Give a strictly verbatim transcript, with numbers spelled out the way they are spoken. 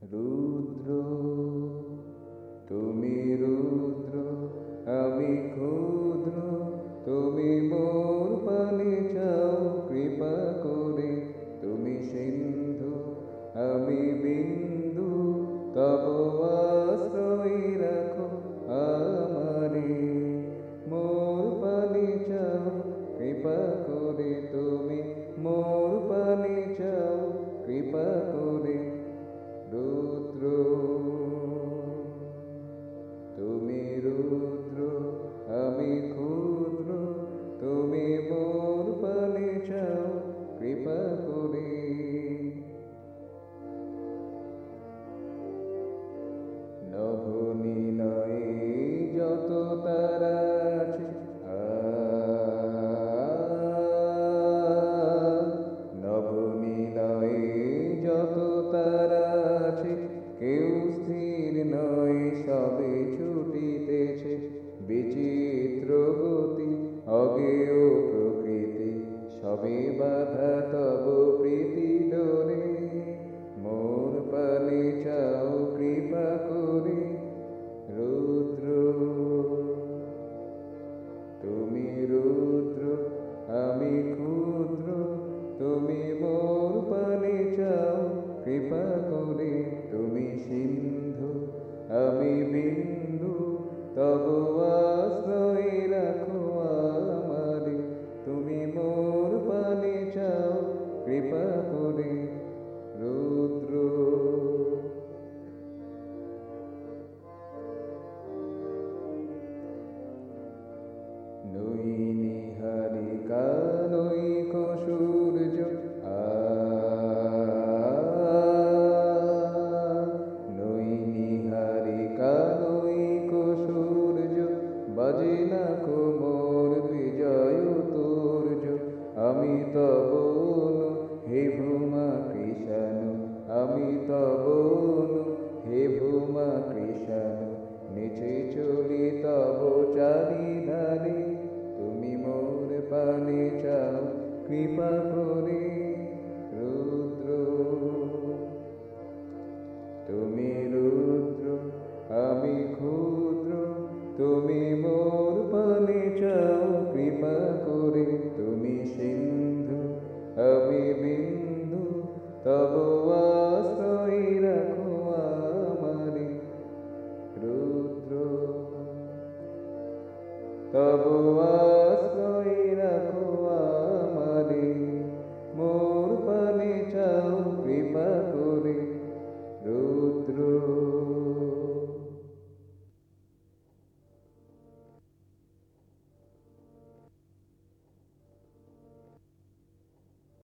রুদ্র তুমি রুদ্র আমি ক্ষুদ্র, তুমি মোর পানে চাও কৃপা করে। তুমি সিন্ধু আমি বিন্দু, তব আশ্রয় রাখো আমারে। মোর পানে চাও কৃপা করে, তুমি মোর পানে চাও কৃপা করে। রুদ্র তুমি রুদ্র আমি ক্ষুদ্র, তুমি মোর পানে চাও কৃপা করে। নভনীলয়ে যত তারা আছে, নভনীলয়ে যত তারা আছে, কেউ স্থির নয় সবে ছুটিতেছে। বিচিত্র গতি অগেয় প্রকৃতি, সবে বাধা তব প্রীতি ডোরে। মোর পানে চাও কৃপা করে। রুদ্র তুমি রুদ্র আমি ক্ষুদ্র, তুমি মোর পানে চাও কৃপা করে। তুমি সিন্ধু আমি বিন্দু, তব আশ্রয় রাখো আমারে। তুমি মোর পানে চাও কৃপা করে। রুদ্র নই নিহারিকা নৈক সূর্য, নই নিহারিকা নৈক সূর্য, বাজে না মোর বিজয় তুর্য। আমি তব অনু হে ভূমা কৃষাণু, আমি তব অনু হে ভূমা কৃষাণু। নিচে চলি তব চারিধারে, তুমি মোর পানে চাও কৃপা করে। রুদ্র তুমি রুদ্র আমি ক্ষুদ্র, তুমি মোর পানে চাও কৃপা করে। তুমি সিন্ধু আমি বিন্দু, তব আশ্রয় রাখো আমারে। রুদ্র তব আশ্রয় রাখো